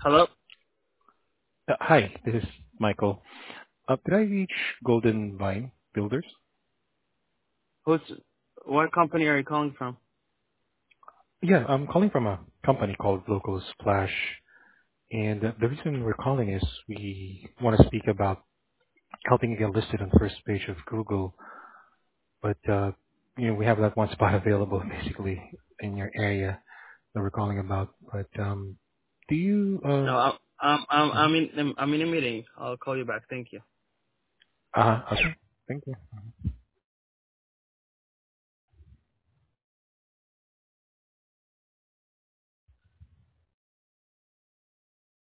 Hello? Hi, this is Michael. Did I reach Golden Vine Builders? Who's, what company are you calling from? Yeah, I'm calling from a company called Local Splash, and the reason we're calling is we want to speak about helping you get listed on the first page of Google, but we have that one spot available basically in your area that we're calling about. But do you? No, Mhm. I'm in a meeting. I'll call you back. Thank you. Okay, thank you.